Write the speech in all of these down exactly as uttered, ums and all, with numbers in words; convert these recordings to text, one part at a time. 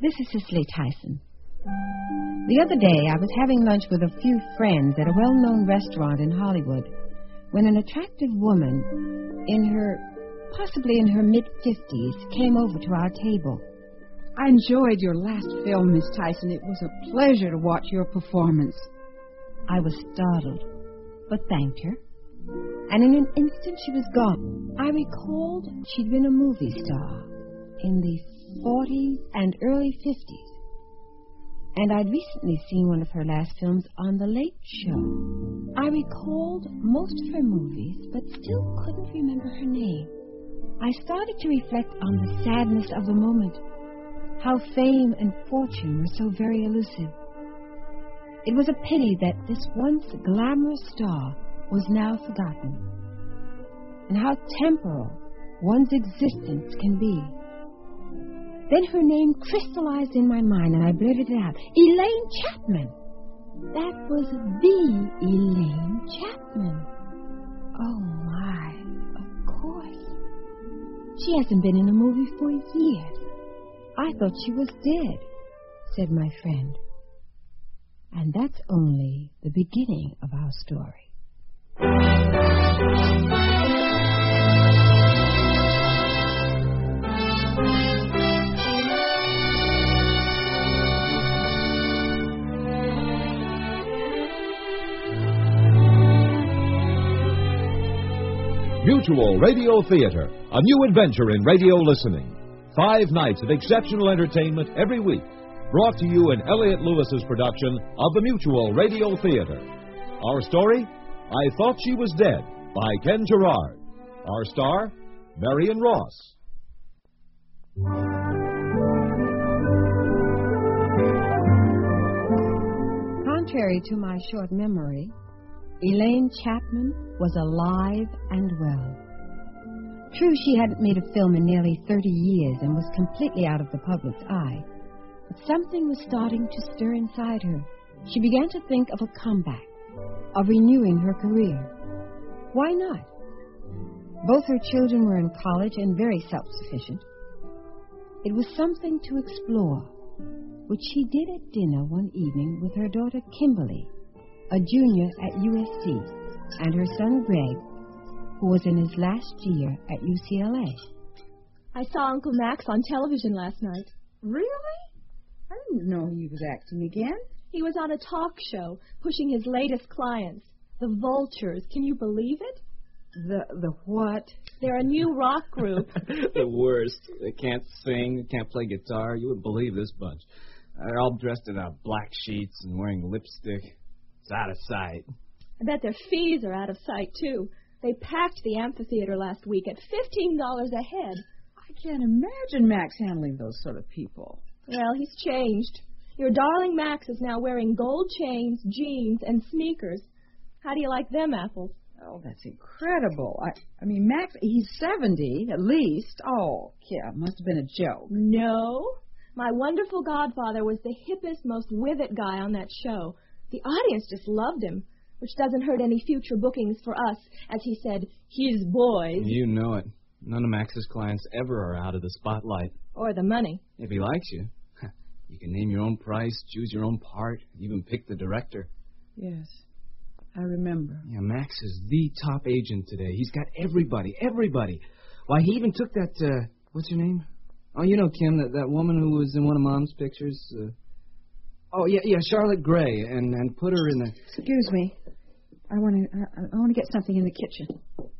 This is Cicely Tyson. The other day, I was having lunch with a few friends at a well-known restaurant in Hollywood when an attractive woman in her, possibly in her mid-fifties, came over to our table. I enjoyed your last film, Miss Tyson. It was a pleasure to watch your performance. I was startled, but thanked her. And in an instant, she was gone. I recalled she'd been a movie star in the forties and early fifties. And I'd recently seen one of her last films on The Late Show. I recalled most of her movies, but still couldn't remember her name. I started to reflect on the sadness of the moment, how fame and fortune were so very elusive. It was a pity that this once glamorous star was now forgotten, and how temporal one's existence can be. Then her name crystallized in my mind, and I blurted it out. Elaine Chapman! That was the Elaine Chapman. Oh, my. Of course. She hasn't been in a movie for years. I thought she was dead, said my friend. And that's only the beginning of our story. Mutual Radio Theater, a new adventure in radio listening. Five nights of exceptional entertainment every week, brought to you in Elliott Lewis's production of the Mutual Radio Theater. Our story, I Thought She Was Dead, by Ken Gerard. Our star, Marion Ross. Contrary to my short memory, Elaine Chapman was alive and well. True, she hadn't made a film in nearly thirty years and was completely out of the public's eye. But something was starting to stir inside her. She began to think of a comeback, of renewing her career. Why not? Both her children were in college and very self-sufficient. It was something to explore, which she did at dinner one evening with her daughter Kimberly, a junior at U S C, and her son Greg, who was in his last year at U C L A. I saw Uncle Max on television last night. Really? I didn't know he was acting again. He was on a talk show, pushing his latest clients, the Vultures. Can you believe it? The the what? They're a new rock group. The worst. They can't sing, they can't play guitar. You wouldn't believe this bunch. They're all dressed in uh, black sheets and wearing lipstick. It's out of sight. I bet their fees are out of sight, too. They packed the amphitheater last week at fifteen dollars a head. I can't imagine Max handling those sort of people. Well, he's changed. Your darling Max is now wearing gold chains, jeans, and sneakers. How do you like them apples? Oh, that's incredible. I, I mean, Max, he's seventy at least. Oh, yeah, must have been a joke. No. My wonderful godfather was the hippest, most with it guy on that show. The audience just loved him, which doesn't hurt any future bookings for us, as he said, his boys. You know it. None of Max's clients ever are out of the spotlight. Or the money. If he likes you. You can name your own price, choose your own part, even pick the director. Yes, I remember. Yeah, Max is the top agent today. He's got everybody, everybody. Why, he even took that, uh, what's her name? Oh, you know, Kim, that, that woman who was in one of Mom's pictures. Uh, oh, yeah, yeah, Charlotte Gray, and, and put her in the... Excuse me. I want to I, I want to get something in the kitchen.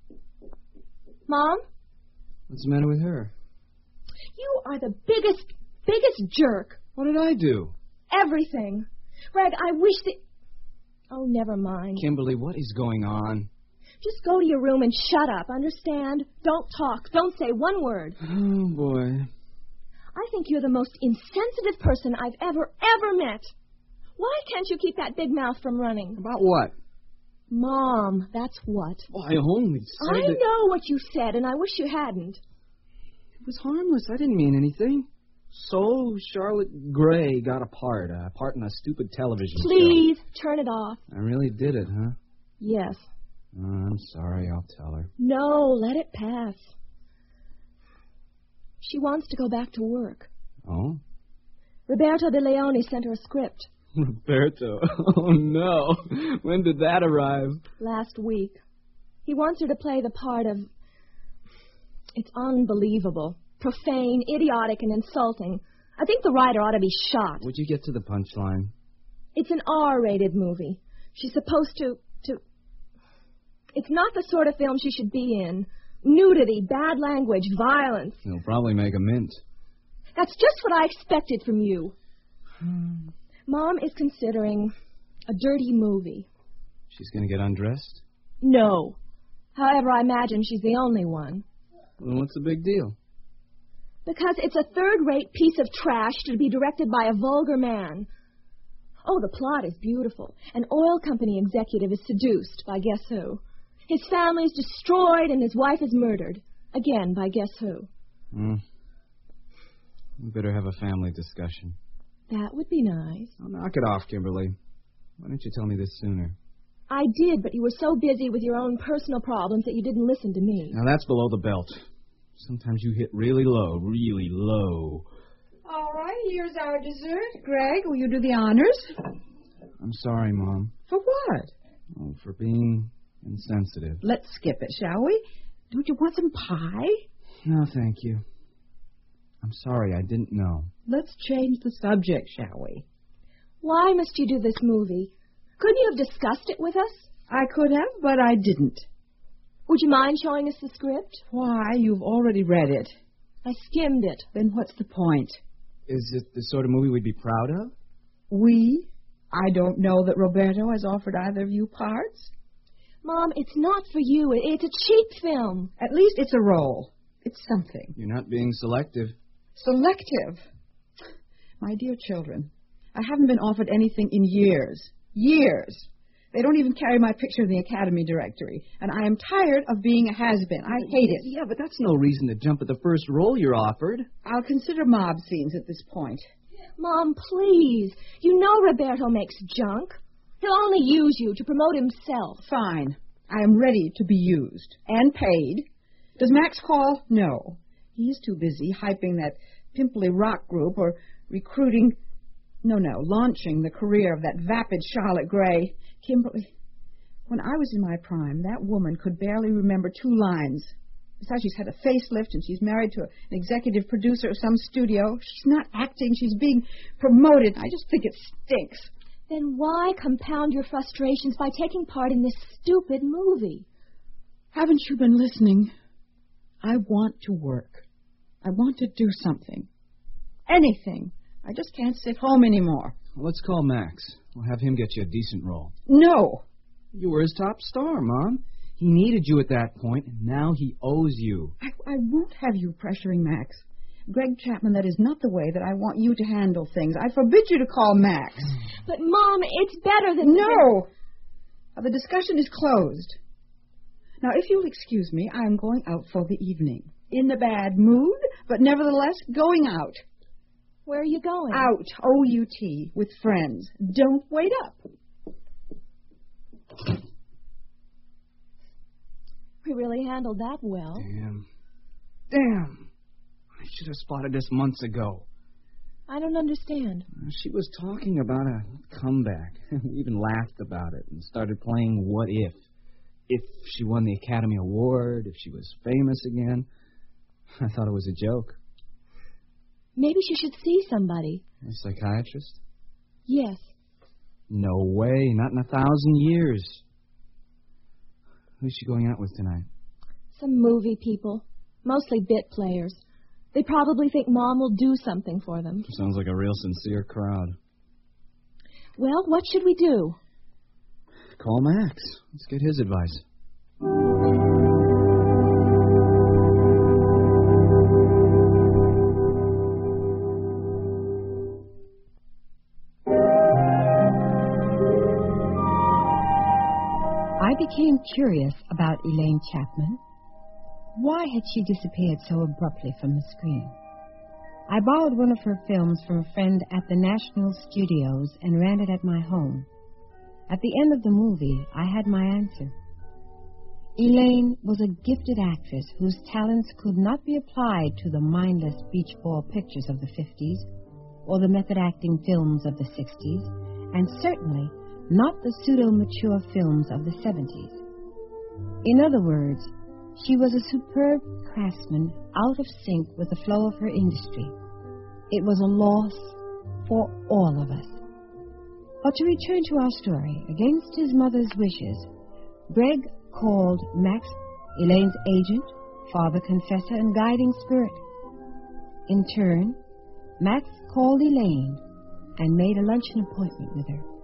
Mom? What's the matter with her? You are the biggest, biggest jerk. What did I do? Everything. Greg, I wish that... Oh, never mind. Kimberly, what is going on? Just go to your room and shut up, understand? Don't talk. Don't say one word. Oh, boy. I think you're the most insensitive person I've ever, ever met. Why can't you keep that big mouth from running? About what? Mom, that's what. Oh, I only said I that... know what you said, and I wish you hadn't. It was harmless. I didn't mean anything. So Charlotte Gray got a part, a part in a stupid television show. Please, turn it off. I really did it, huh? Yes. Oh, I'm sorry. I'll tell her. No, let it pass. She wants to go back to work. Oh? Roberto De Leone sent her a script. Roberto? Oh, no. When did that arrive? Last week. He wants her to play the part of... It's unbelievable. Profane, idiotic, and insulting. I think the writer ought to be shot. Would you get to the punchline? It's an R-rated movie. She's supposed to... to... It's not the sort of film she should be in. Nudity, bad language, violence. He'll probably make a mint. That's just what I expected from you. Mom is considering a dirty movie. She's going to get undressed? No. However, I imagine she's the only one. Well, what's the big deal? Because it's a third-rate piece of trash to be directed by a vulgar man. Oh, the plot is beautiful. An oil company executive is seduced by guess who? His family is destroyed and his wife is murdered. Again, by guess who? Hmm. We better have a family discussion. That would be nice. Oh, knock it off, Kimberly. Why didn't you tell me this sooner? I did, but you were so busy with your own personal problems that you didn't listen to me. Now, that's below the belt. Sometimes you hit really low, really low. All right, here's our dessert. Greg, will you do the honors? I'm sorry, Mom. For what? Oh, for being insensitive. Let's skip it, shall we? Don't you want some pie? No, thank you. I'm sorry, I didn't know. Let's change the subject, shall we? Why must you do this movie? Couldn't you have discussed it with us? I could have, but I didn't. Would you mind showing us the script? Why? You've already read it. I skimmed it. Then what's the point? Is it the sort of movie we'd be proud of? We? I don't know that Roberto has offered either of you parts. Mom, it's not for you. It's a cheap film. At least it's a role. It's something. You're not being selective. Selective? My dear children, I haven't been offered anything in years. Years. They don't even carry my picture in the Academy directory, and I am tired of being a has-been. I hate it. Yeah, but that's no reason to jump at the first role you're offered. I'll consider mob scenes at this point. Mom, please. You know Roberto makes junk. He'll only use you to promote himself. Fine. I am ready to be used. And paid. Does Max call? No. He is too busy hyping that pimply rock group or recruiting... No, no, launching the career of that vapid Charlotte Gray. Kimberly, when I was in my prime, that woman could barely remember two lines. Besides, she's had a facelift and she's married to an executive producer of some studio. She's not acting. She's being promoted. I just think it stinks. Then why compound your frustrations by taking part in this stupid movie? Haven't you been listening? I want to work. I want to do something. Anything. I just can't sit home anymore. Well, let's call Max. We'll have him get you a decent role. No. You were his top star, Mom. He needed you at that point, and now he owes you. I, I won't have you pressuring Max. Greg Chapman, that is not the way that I want you to handle things. I forbid you to call Max. But, Mom, it's better than... No! Now, the discussion is closed. Now, if you'll excuse me, I am going out for the evening. In a bad mood, but nevertheless going out. Where are you going? Out, O U T, with friends. Don't wait up. We really handled that well. Damn. Damn. I should have spotted this months ago. I don't understand. She was talking about a comeback. We even laughed about it and started playing What If. If she won the Academy Award, if she was famous again. I thought it was a joke. Maybe she should see somebody. A psychiatrist? Yes. No way. Not in a thousand years. Who's she going out with tonight? Some movie people. Mostly bit players. They probably think Mom will do something for them. Sounds like a real sincere crowd. Well, what should we do? Call Max. Let's get his advice. I became curious about Elaine Chapman. Why had she disappeared so abruptly from the screen? I borrowed one of her films from a friend at the National Studios and ran it at my home. At the end of the movie, I had my answer. Elaine was a gifted actress whose talents could not be applied to the mindless beach ball pictures of the fifties, or the method acting films of the sixties, and certainly not the pseudo-mature films of the seventies. In other words, she was a superb craftsman out of sync with the flow of her industry. It was a loss for all of us. But to return to our story, against his mother's wishes, Greg called Max Elaine's agent, father confessor, and guiding spirit. In turn, Max called Elaine and made a luncheon appointment with her.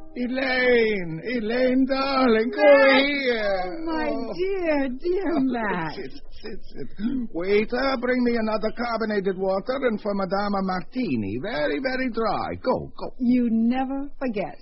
Elaine, Elaine, darling, come here. Oh, my oh. dear, dear Max. Sit, sit, sit. Waiter, bring me another carbonated water and for Madame a martini. Very, very dry. Go, go. You never forget.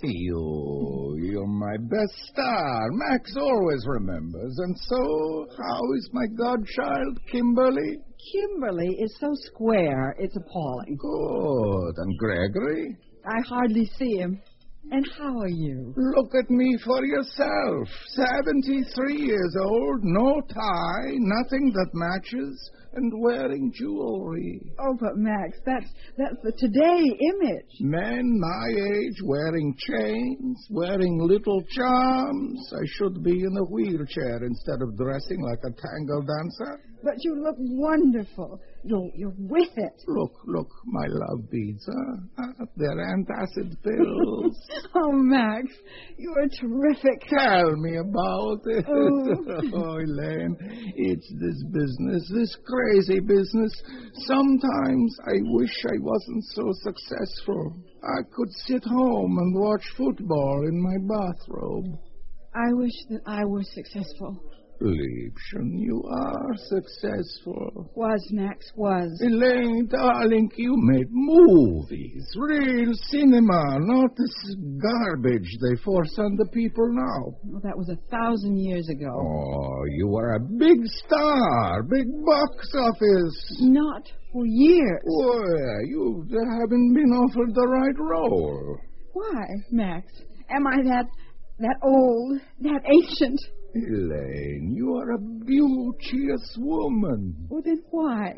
You, you're my best star. Max always remembers. And so, how is my godchild, Kimberly? Kimberly is so square, it's appalling. Good. And Gregory? I hardly see him. And how are you? Look at me for yourself. Seventy-three years old, no tie, nothing that matches, and wearing jewelry. Oh, but Max, that's that's the today image. Men my age wearing chains, wearing little charms. I should be in a wheelchair instead of dressing like a tango dancer. But you look wonderful. You're, you're with it. Look, look, my love beads, huh? Uh, they're antacid pills. Oh, Max, you're terrific. Tell me about it. Oh. Oh, Elaine, it's this business, this crazy business. Sometimes I wish I wasn't so successful. I could sit home and watch football in my bathrobe. I wish that I were successful. Liebchen, you are successful. Was, Max, was. Elaine, darling, you made movies. Real cinema, not this garbage they force on the people now. Well, that was a thousand years ago. Oh, you were a big star, big box office. Not for years. Well, you haven't been offered the right role. Why, Max? Am I that, that old, that ancient? Elaine, you are a beauteous woman. Well, then why?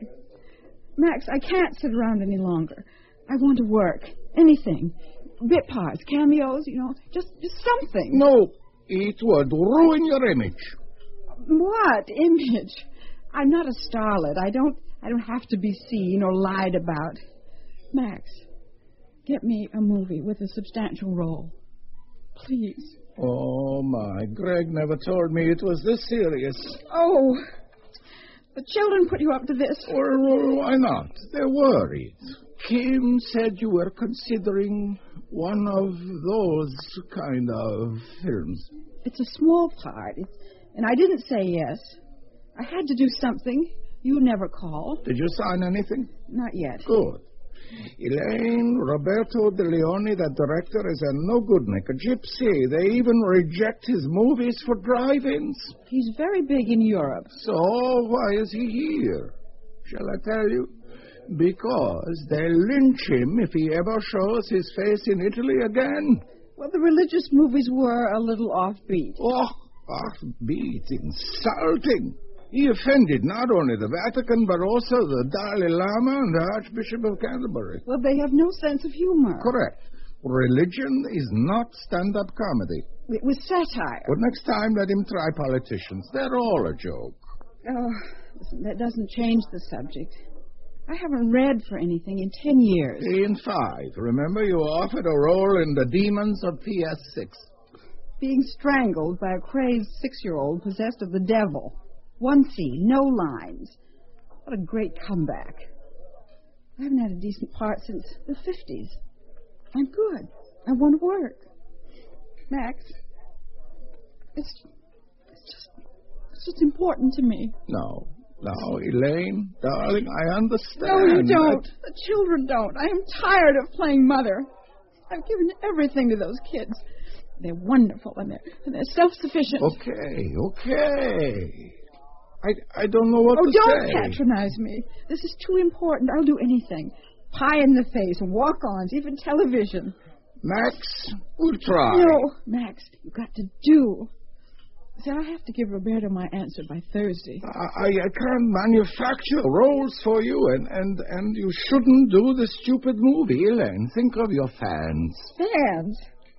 Max, I can't sit around any longer. I want to work. Anything. Bit parts, cameos, you know, just, just something. No, it would ruin your image. What image? I'm not a starlet. I don't, I don't have to be seen or lied about. Max, get me a movie with a substantial role. Please. Oh, my. Greg never told me it was this serious. Oh, the children put you up to this. Well, why not? They're worried. Kim said you were considering one of those kind of films. It's a small part, it's, and I didn't say yes. I had to do something. You never called. Did you sign anything? Not yet. Good. Elaine, Roberto De Leone, that director, is a no-good-nick, a gypsy. They even reject his movies for drive-ins. He's very big in Europe. So why is he here? Shall I tell you? Because they'll lynch him if he ever shows his face in Italy again. Well, the religious movies were a little offbeat. Oh, offbeat, insulting. He offended not only the Vatican, but also the Dalai Lama and the Archbishop of Canterbury. Well, they have no sense of humor. Correct. Religion is not stand-up comedy. It was satire. But next time, let him try politicians. They're all a joke. Oh, listen, that doesn't change the subject. I haven't read for anything in ten years. In five. Remember, you were offered a role in The Demons of P S six. Being strangled by a crazed six-year-old possessed of the devil. One scene, no lines. What a great comeback. I haven't had a decent part since the fifties. I'm good. I want to work. Max, it's, it's just it's just important to me. No, no, Elaine, darling, I understand. No, you don't. The children don't. I am tired of playing mother. I've given everything to those kids. They're wonderful and they're, and they're self-sufficient. Okay, okay. I, I don't know what oh, to say. Oh, don't say. patronize me. This is too important. I'll do anything. Pie in the face, walk-ons, even television. Max, we'll try. No, Max, you've got to do. See, I have to give Roberto my answer by Thursday. I, I can't manufacture roles for you, and, and, and you shouldn't do the stupid movie, Elaine. Think of your fans. Fans?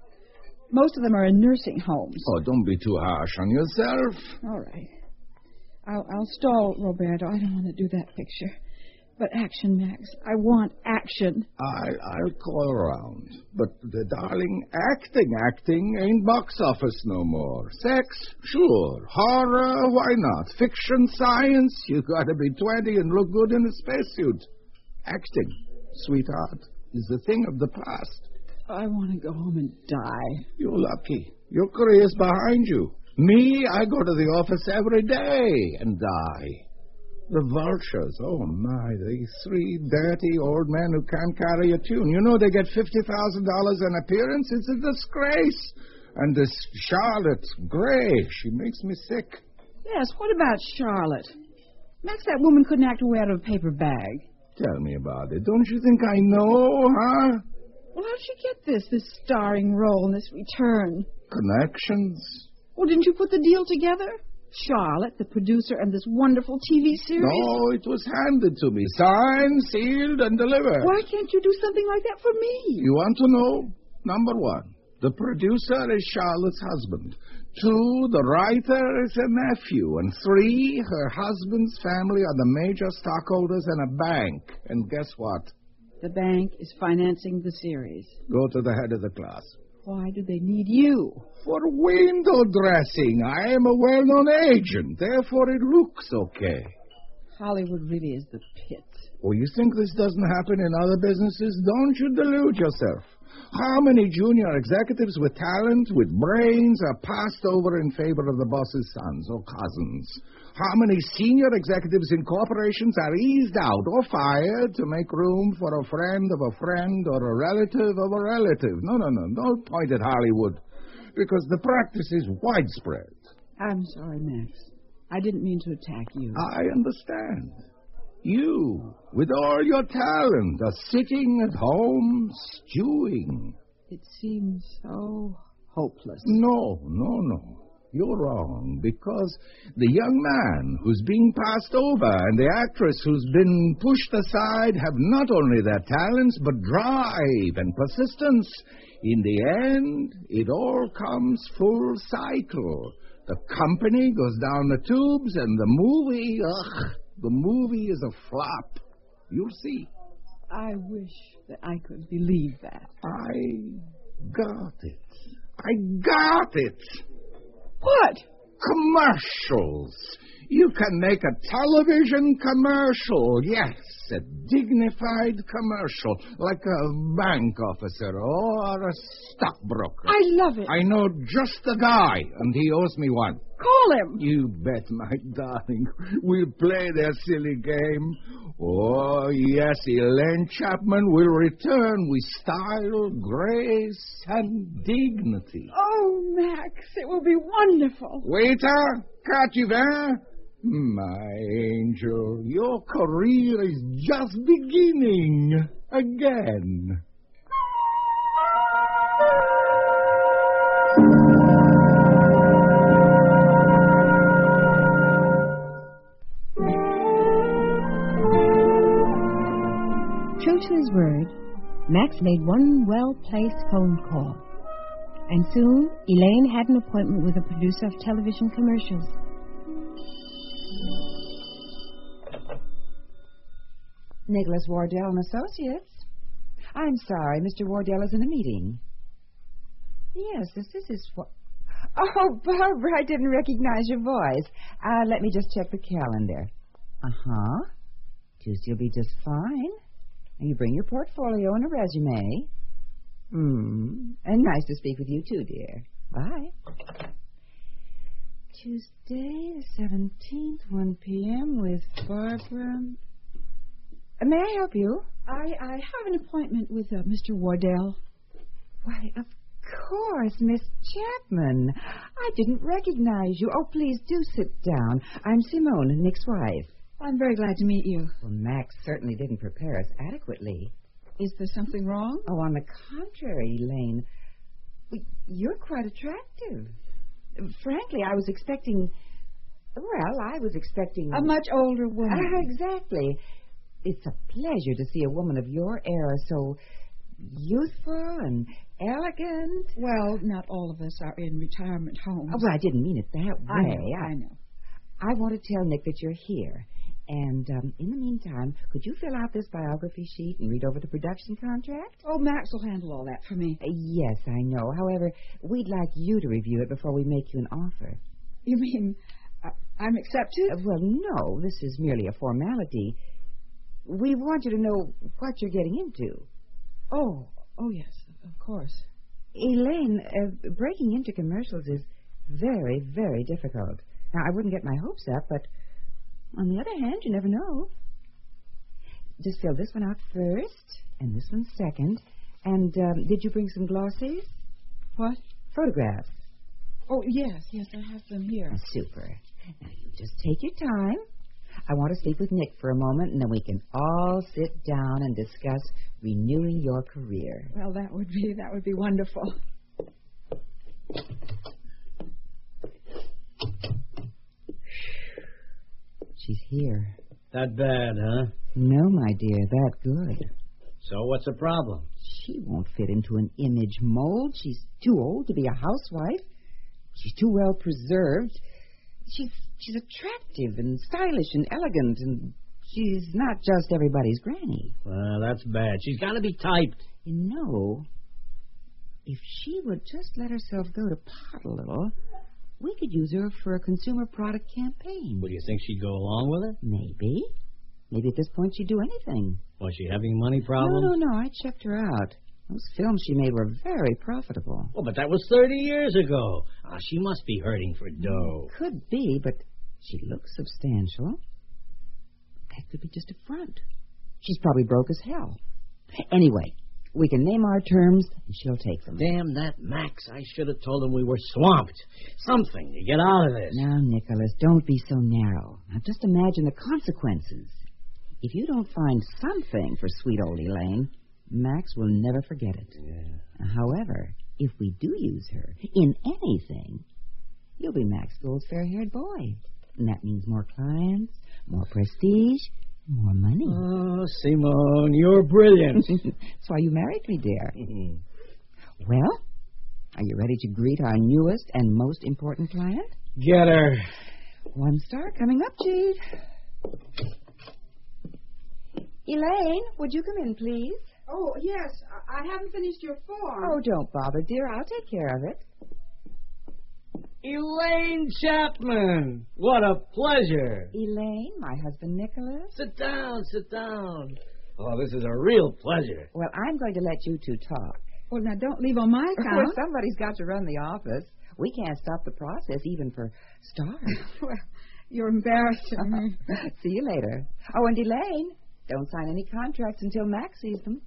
Most of them are in nursing homes. Oh, don't be too harsh on yourself. All right. I'll, I'll stall Roberto. I don't want to do that picture. But action, Max. I want action. I, I'll call around. But, the darling, acting, acting ain't box office no more. Sex? Sure. Horror? Why not? Fiction, science? You gotta be twenty and look good in a spacesuit. Acting, sweetheart, is the thing of the past. I want to go home and die. You're lucky. Your career's behind you. Me, I go to the office every day and die. The vultures, oh my, these three dirty old men who can't carry a tune. You know they get fifty thousand dollars an appearance? It's a disgrace. And this Charlotte Gray, she makes me sick. Yes, what about Charlotte? Max, that woman couldn't act her way out of a paper bag. Tell me about it. Don't you think I know, huh? Well, how'd she get this, this starring role and this return? Connections. Well, didn't you put the deal together? Charlotte, the producer, and this wonderful T V series? No, it was handed to me. Signed, sealed, and delivered. Why can't you do something like that for me? You want to know? Number one, the producer is Charlotte's husband. Two, the writer is her nephew. And three, her husband's family are the major stockholders in a bank. And guess what? The bank is financing the series. Go to the head of the class. Why do they need you? For window dressing. I am a well-known agent. Therefore, it looks okay. Hollywood really is the pit. Oh, you think this doesn't happen in other businesses? Don't you delude yourself. How many junior executives with talent, with brains, are passed over in favor of the boss's sons or cousins? How many senior executives in corporations are eased out or fired to make room for a friend of a friend or a relative of a relative? No, no, no. Don't point at Hollywood, because the practice is widespread. I'm sorry, Max. I didn't mean to attack you. I understand. You, with all your talent, are sitting at home stewing. It seems so hopeless. No, no, no. You're wrong, because the young man who's being passed over and the actress who's been pushed aside have not only their talents, but drive and persistence. In the end, it all comes full cycle. The company goes down the tubes, and the movie, ugh, the movie is a flop. You'll see. I wish that I could believe that. I got it. I got it. What? Commercials. You can make a television commercial, yes, a dignified commercial, like a bank officer or a stockbroker. I love it. I know just the guy, and he owes me one. Call him. You bet, my darling. We'll play their silly game. Oh, yes, Elaine Chapman will return with style, grace, and dignity. Oh, Max, it will be wonderful. Waiter, catch vin. My angel, your career is just beginning again. True to his word, Max made one well-placed phone call. And soon, Elaine had an appointment with a producer of television commercials. Nicholas Wardell and Associates. I'm sorry, Mister Wardell is in a meeting. Yes, this is his... Fo- oh, Barbara, I didn't recognize your voice. Uh, let me just check the calendar. Uh-huh. Tuesday will be just fine. And you bring your portfolio and a resume. Hmm. And nice to speak with you, too, dear. Bye. Tuesday, the seventeenth, one p.m. with Barbara... Uh, may I help you? I, I have an appointment with uh, Mister Wardell. Why, of course, Miss Chapman. I didn't recognize you. Oh, please do sit down. I'm Simone, Nick's wife. I'm very glad to meet you. Well, Max certainly didn't prepare us adequately. Is there something wrong? Oh, on the contrary, Elaine. Well, you're quite attractive. Frankly, I was expecting... Well, I was expecting... A much older woman. Ah, exactly. It's a pleasure to see a woman of your era so youthful and elegant. Well, not all of us are in retirement homes. Oh, well, I didn't mean it that way. I know, I know. I want to tell Nick that you're here. And um, in the meantime, could you fill out this biography sheet and read over the production contract? Oh, Max will handle all that for me. Uh, yes, I know. However, we'd like you to review it before we make you an offer. You mean uh, I'm accepted? Uh, well, no, this is merely a formality. We want you to know what you're getting into. Oh, oh, yes, of course. Elaine, uh, breaking into commercials is very, very difficult. Now, I wouldn't get my hopes up, but on the other hand, you never know. Just fill this one out first, and this one second. And um, did you bring some glossies? What? Photographs. Oh, yes, yes, I have them here. Oh, super. Now, you just take your time. I want to speak with Nick for a moment, and then we can all sit down and discuss renewing your career. Well, that would be that would be wonderful. She's here. That bad, huh? No, my dear, that good. So what's the problem? She won't fit into an image mold. She's too old to be a housewife. She's too well preserved. She's she's attractive and stylish and elegant, and she's not just everybody's granny. Well, that's bad. She's got to be typed. You know, if she would just let herself go to pot a little, we could use her for a consumer product campaign. Well, do you think she'd go along with it? Maybe. Maybe at this point she'd do anything. Was she having money problems? No, no, no. I checked her out. Those films she made were very profitable. Oh, but that was thirty years ago. Ah, she must be hurting for dough. Could be, but she looks substantial. That could be just a front. She's probably broke as hell. Anyway, we can name our terms, and she'll take them. Damn that Max. I should have told him we were swamped. Something to get out of this. Now, Nicholas, don't be so narrow. Now, just imagine the consequences. If you don't find something for sweet old Elaine, Max will never forget it. Yeah. However, if we do use her in anything, you'll be Max Gold's fair-haired boy. And that means more clients, more prestige, more money. Oh, Simone, you're brilliant. That's why you married me, dear. Well, are you ready to greet our newest and most important client? Get her. One star coming up, Chief. Elaine, would you come in, please? Oh, yes. I, I haven't finished your form. Oh, don't bother, dear. I'll take care of it. Elaine Chapman. What a pleasure. Elaine, my husband, Nicholas. Sit down, sit down. Oh, this is a real pleasure. Well, I'm going to let you two talk. Well, now, don't leave on my account. Well, somebody's got to run the office. We can't stop the process, even for stars. Well, you're embarrassing me. See you later. Oh, and Elaine, don't sign any contracts until Max sees them.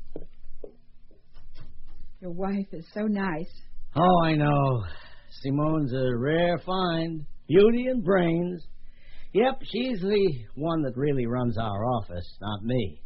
Your wife is so nice. Oh, I know. Simone's a rare find. Beauty and brains. Yep, she's the one that really runs our office, not me.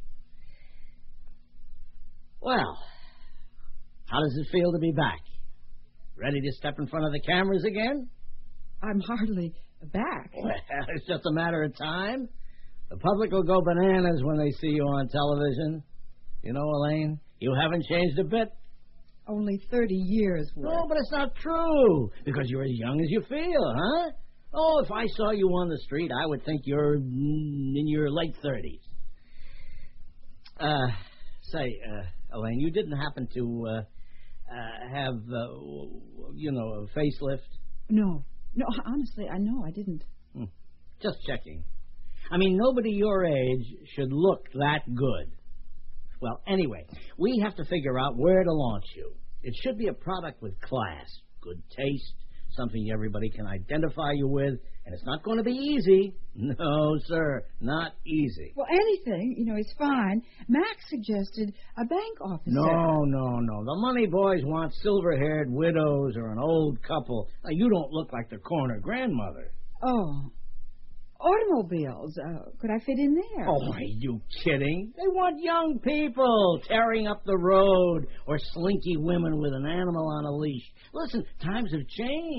Well, how does it feel to be back? Ready to step in front of the cameras again? I'm hardly back. Well, it's just a matter of time. The public will go bananas when they see you on television. You know, Elaine, you haven't changed a bit. Only thirty years worth. No, but it's not true, because you're as young as you feel, huh? Oh, if I saw you on the street, I would think you're in your late thirties. Uh, say, uh, Elaine, you didn't happen to uh, uh, have, uh, you know, a facelift? No. No, honestly, I know I didn't. Hmm. Just checking. I mean, nobody your age should look that good. Well, anyway, we have to figure out where to launch you. It should be a product with class, good taste, something everybody can identify you with, and it's not going to be easy. No, sir, not easy. Well, anything, you know, is fine. Max suggested a bank officer. No, no, no. The money boys want silver-haired widows or an old couple. Now, you don't look like the corner grandmother. Oh. Automobiles. Uh, could I fit in there? Oh, are you kidding? They want young people tearing up the road or slinky women with an animal on a leash. Listen, times have changed.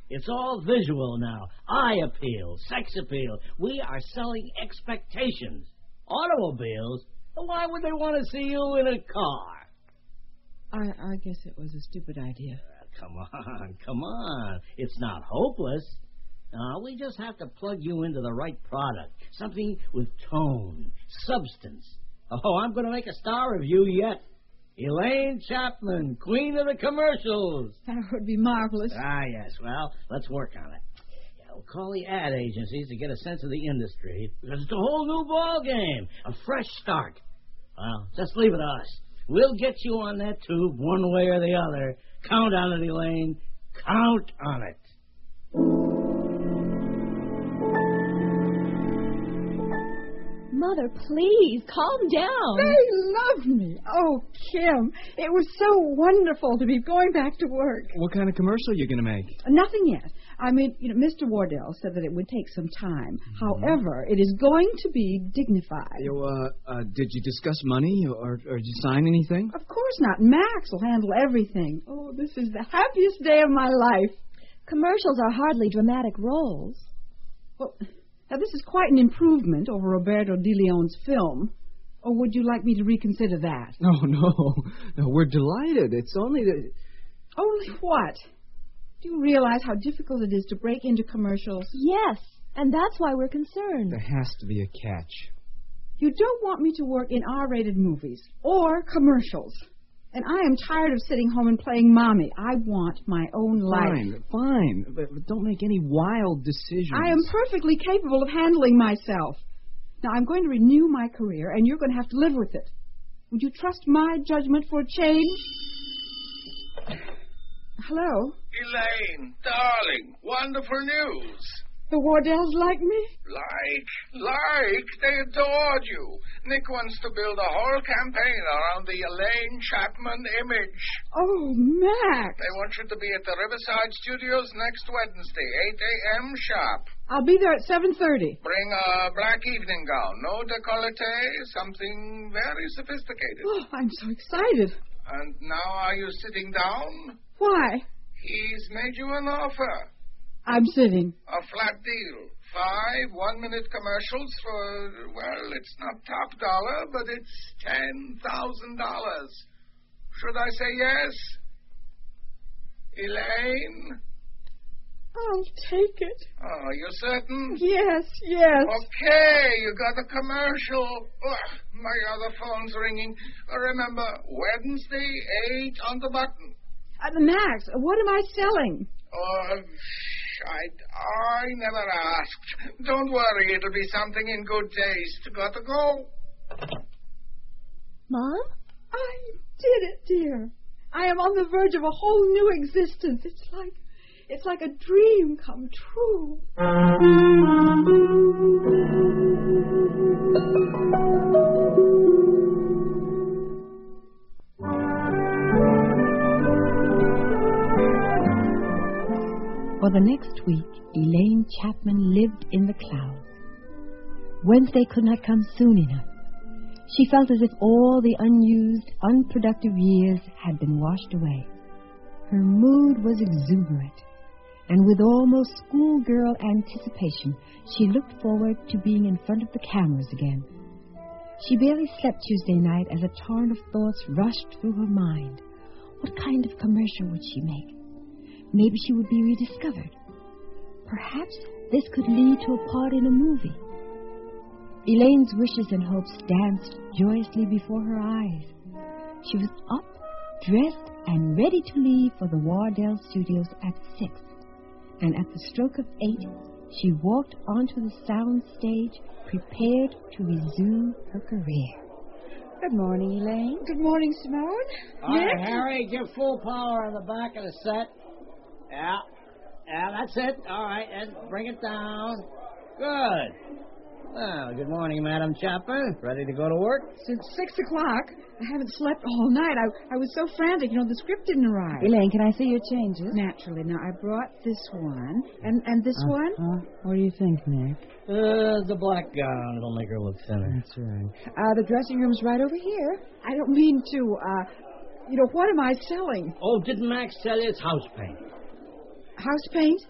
It's all visual now. Eye appeal, sex appeal. We are selling expectations. Automobiles? Why would they want to see you in a car? I, I guess it was a stupid idea. Uh, come on, come on. It's not hopeless. Uh, we just have to plug you into the right product. Something with tone, substance. Oh, I'm going to make a star of you yet. Elaine Chapman, queen of the commercials. That would be marvelous. Ah, yes. Well, let's work on it. Yeah, we'll call the ad agencies to get a sense of the industry, because it's a whole new ball game, a fresh start. Well, just leave it to us. We'll get you on that tube one way or the other. Count on it, Elaine. Count on it. Mother, please, calm down. They love me. Oh, Kim, it was so wonderful to be going back to work. What kind of commercial are you going to make? Nothing yet. I mean, you know, Mister Wardell said that it would take some time. Mm-hmm. However, it is going to be dignified. You, uh, uh, did you discuss money, or, or did you sign anything? Of course not. Max will handle everything. Oh, this is the happiest day of my life. Commercials are hardly dramatic roles. Well, now this is quite an improvement over Roberto De Leon's film. Or would you like me to reconsider that? No, no. No, we're delighted. It's only the... Only what? Do you realize how difficult it is to break into commercials? Yes, and that's why we're concerned. There has to be a catch. You don't want me to work in R-rated movies or commercials. And I am tired of sitting home and playing mommy. I want my own life. Fine, fine. But, but don't make any wild decisions. I am perfectly capable of handling myself. Now, I'm going to renew my career, and you're going to have to live with it. Would you trust my judgment for a change? Hello? Elaine, darling, wonderful news. The Wardells like me? Like, like, they adored you. Nick wants to build a whole campaign around the Elaine Chapman image. Oh, Max. They want you to be at the Riverside Studios next Wednesday, eight a.m. sharp. I'll be there at seven thirty. Bring a black evening gown, no décolleté, something very sophisticated. Oh, I'm so excited. And now are you sitting down? Why? He's made you an offer. I'm sitting. A flat deal. Five one-minute commercials for, well, it's not top dollar, but it's ten thousand dollars. Should I say yes? Elaine? I'll take it. Oh, you're certain? Yes, yes. Okay, you got a commercial. Ugh, my other phone's ringing. Uh, remember, Wednesday, eight on the button. Uh, Max, what am I selling? Oh, I, I never asked. Don't worry, it'll be something in good taste. Got to go. Mom? I did it, dear. I am on the verge of a whole new existence. It's like, it's like a dream come true. For the next week, Elaine Chapman lived in the clouds. Wednesday could not come soon enough. She felt as if all the unused, unproductive years had been washed away. Her mood was exuberant, and with almost schoolgirl anticipation, she looked forward to being in front of the cameras again. She barely slept Tuesday night as a torrent of thoughts rushed through her mind. What kind of commercial would she make? Maybe she would be rediscovered. Perhaps this could lead to a part in a movie. Elaine's wishes and hopes danced joyously before her eyes. She was up, dressed, and ready to leave for the Wardell Studios at six. And at the stroke of eight, she walked onto the sound stage, prepared to resume her career. Good morning, Elaine. Good morning, Simone. All right, Harry, give full power on the back of the set. Yeah, yeah, that's it. All right, and bring it down. Good. Well, good morning, Madam Chapman. Ready to go to work? Since six o'clock. I haven't slept all night. I, I was so frantic. You know, the script didn't arrive. Elaine, can I see your changes? Naturally. Now, I brought this one. And and this uh, one? Uh, what do you think, Nick? Uh, the black gown. It'll make her look thinner. That's right. Uh, the dressing room's right over here. I don't mean to, uh, you know, what am I selling? Oh, didn't Max tell you it's house paint? House paint?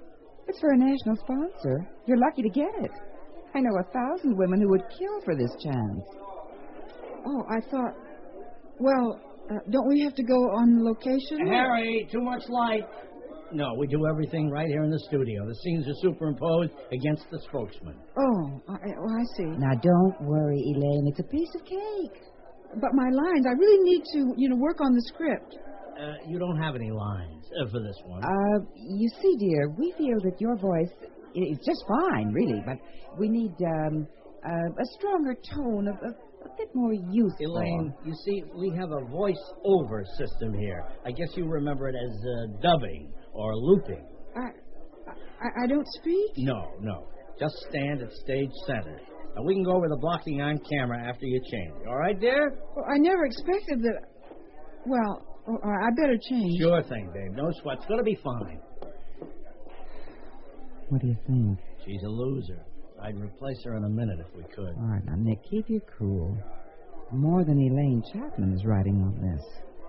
It's for a national sponsor. You're lucky to get it. I know a thousand women who would kill for this chance. Oh, I thought... Well, uh, don't we have to go on location? Harry, too much light. No, we do everything right here in the studio. The scenes are superimposed against the spokesman. Oh, I, oh, I see. Now, don't worry, Elaine. It's a piece of cake. But my lines, I really need to, you know, work on the script. Uh, you don't have any lines uh, for this one. Uh, you see, dear, we feel that your voice is just fine, really, but we need um, uh, a stronger tone, of, of a bit more youthful. Elaine, you see, we have a voice-over system here. I guess you remember it as uh, dubbing or looping. I, I I don't speak? No, no. Just stand at stage center. Now, we can go over the blocking on camera after you change. All right, dear? Well, I never expected that. Well... Oh, I better change. Sure thing, babe. No sweat. It's going to be fine. What do you think? She's a loser. I'd replace her in a minute if we could. All right, now, Nick, keep your cool. More than Elaine Chapman is writing on this.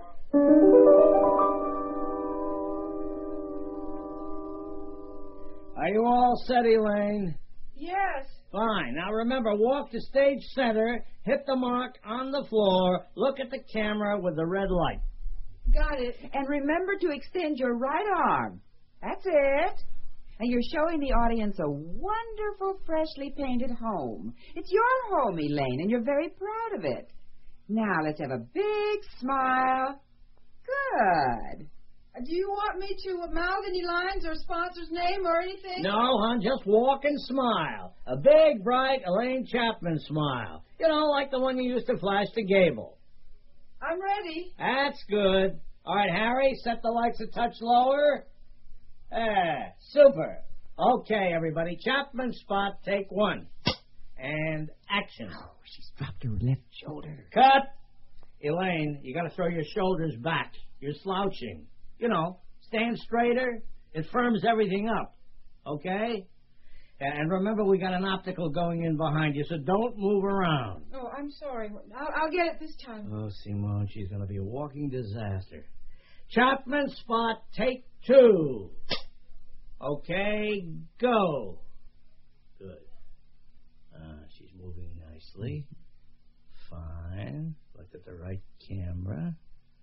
Are you all set, Elaine? Yes. Fine. Now, remember, walk to stage center, hit the mark on the floor, look at the camera with the red light. Got it. And remember to extend your right arm. That's it. And you're showing the audience a wonderful, freshly painted home. It's your home, Elaine, and you're very proud of it. Now, let's have a big smile. Good. Do you want me to mouth any lines or sponsor's name or anything? No, hon, just walk and smile. A big, bright Elaine Chapman smile. You know, like the one you used to flash to Gable. I'm ready. That's good. All right, Harry, set the lights a touch lower. Ah, super. Okay, everybody. Chapman spot, take one. And action. Oh, she's dropped her left shoulder. Cut. Elaine, you got to throw your shoulders back. You're slouching. You know, stand straighter. It firms everything up. Okay? And remember, we got an optical going in behind you, so don't move around. Oh, I'm sorry. I'll, I'll get it this time. Oh, Simone, she's going to be a walking disaster. Chapman spot, take two. Okay, go. Good. Uh, she's moving nicely. Fine. Look at the right camera.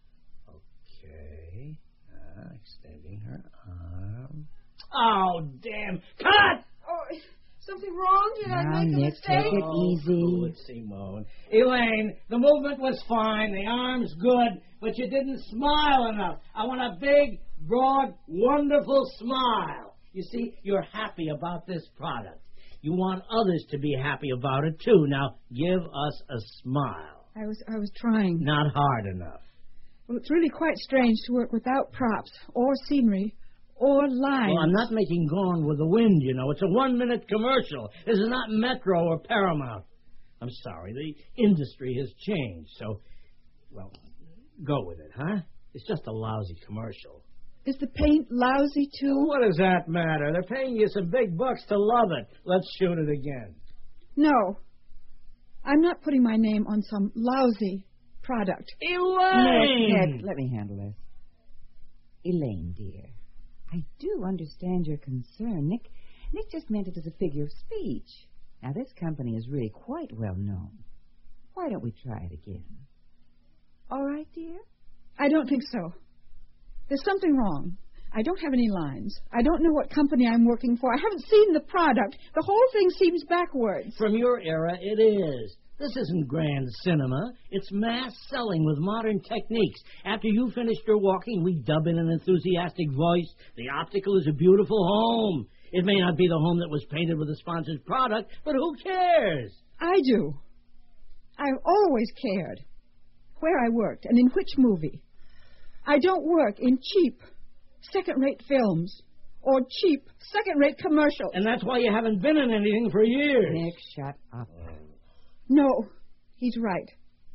Okay. Uh, extending her arm. Oh, damn. Cut! Oh, something wrong? Did I Now, make a Nick, mistake? take it Oh, easy. good, Simone. Elaine, the movement was fine, the arm's good, but you didn't smile enough. I want a big, broad, wonderful smile. You see, you're happy about this product. You want others to be happy about it, too. Now, give us a smile. I was I was trying. Not hard enough. Well, it's really quite strange to work without props or scenery or lines. Well, I'm not making Gone with the Wind, you know. It's a one-minute commercial. This is not Metro or Paramount. I'm sorry. The industry has changed, so, well, go with it, huh? It's just a lousy commercial. Is the paint lousy, too? What does that matter? They're paying you some big bucks to love it. Let's shoot it again. No. I'm not putting my name on some lousy product. Elaine! Nick, Nick, let me handle this. Elaine, dear, I do understand your concern. Nick, Nick just meant it as a figure of speech. Now, this company is really quite well known. Why don't we try it again? All right, dear? I don't think so. There's something wrong. I don't have any lines. I don't know what company I'm working for. I haven't seen the product. The whole thing seems backwards. From your era, it is. This isn't grand cinema. It's mass selling with modern techniques. After you finished your walking, we dub in an enthusiastic voice. The optical is a beautiful home. It may not be the home that was painted with a sponsored product, but who cares? I do. I've always cared where I worked and in which movie. I don't work in cheap, second-rate films or cheap, second-rate commercials. And that's why you haven't been in anything for years. Nick, shut up. No, he's right.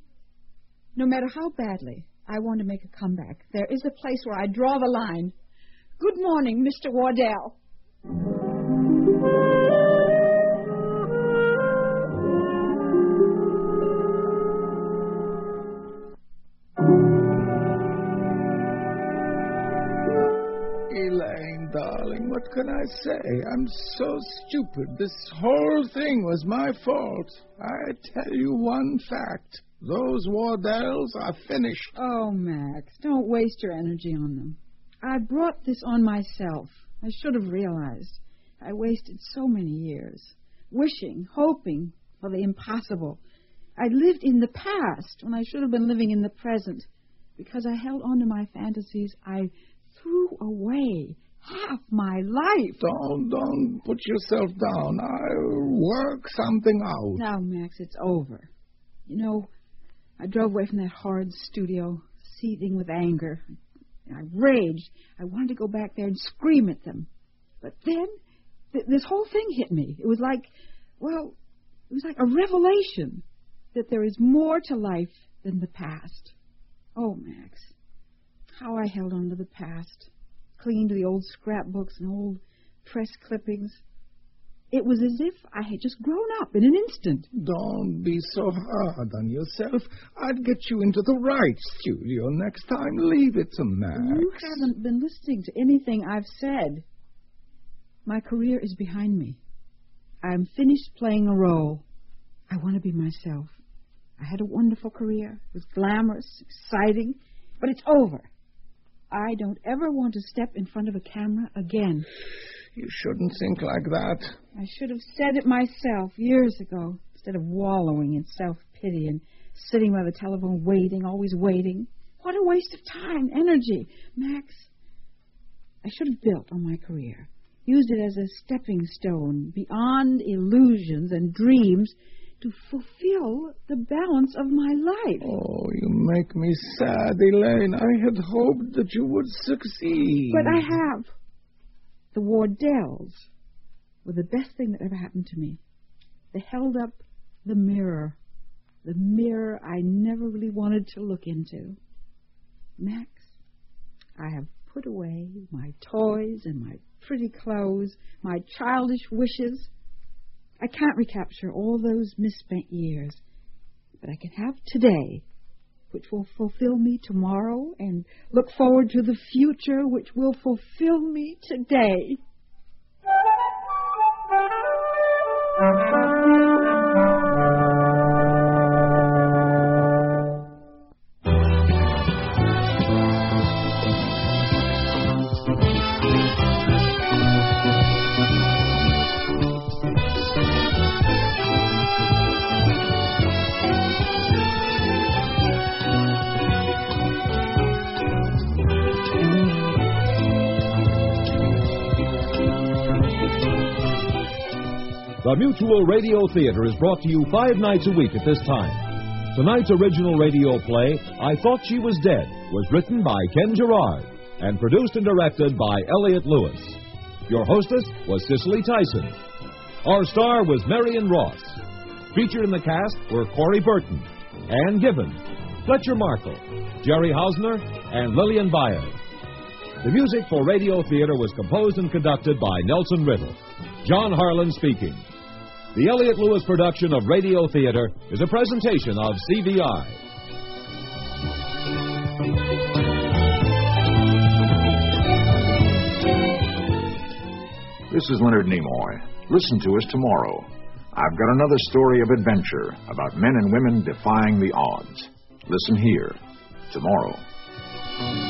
No matter how badly I want to make a comeback, there is a place where I draw the line. Good morning, Mister Wardell. Elaine, darling. darling, what can I say? I'm so stupid. This whole thing was my fault. I tell you one fact. Those Wardells are finished. Oh, Max, don't waste your energy on them. I brought this on myself. I should have realized. I wasted so many years, wishing, hoping for the impossible. I lived in the past when I should have been living in the present. Because I held on to my fantasies, I threw away half my life. Don't, don't put yourself down. I'll work something out. Now, Max, it's over. You know, I drove away from that horrid studio, seething with anger. I raged. I wanted to go back there and scream at them. But then, th- this whole thing hit me. It was like, well, it was like a revelation that there is more to life than the past. Oh, Max, how I held on to the past, clinging to the old scrapbooks and old press clippings. It was as if I had just grown up in an instant. Don't be so hard on yourself. I'd get you into the right studio next time. Leave it to Max. You haven't been listening to anything I've said. My career is behind me. I'm finished playing a role. I want to be myself. I had a wonderful career. It was glamorous, exciting, but it's over. I don't ever want to step in front of a camera again. You shouldn't think like that. I should have said it myself years ago, instead of wallowing in self-pity and sitting by the telephone waiting, always waiting. What a waste of time, energy. Max, I should have built on my career, used it as a stepping stone beyond illusions and dreams to fulfill the balance of my life. Oh, you make me sad, Elaine. I had hoped that you would succeed. But I have. The Wardells were the best thing that ever happened to me. They held up the mirror, the mirror I never really wanted to look into. Max, I have put away my toys and my pretty clothes, my childish wishes. I can't recapture all those misspent years, but I can have today, which will fulfill me tomorrow, and look forward to the future, which will fulfill me today. The Mutual Radio Theater is brought to you five nights a week at this time. Tonight's original radio play, I Thought She Was Dead, was written by Ken Gerard and produced and directed by Elliott Lewis. Your hostess was Cicely Tyson. Our star was Marion Ross. Featured in the cast were Corey Burton, Ann Gibbons, Fletcher Markle, Jerry Hausner, and Lillian Byers. The music for Radio Theater was composed and conducted by Nelson Riddle. John Harlan speaking. The Elliott Lewis production of Radio Theater is a presentation of C V I. This is Leonard Nimoy. Listen to us tomorrow. I've got another story of adventure about men and women defying the odds. Listen here tomorrow.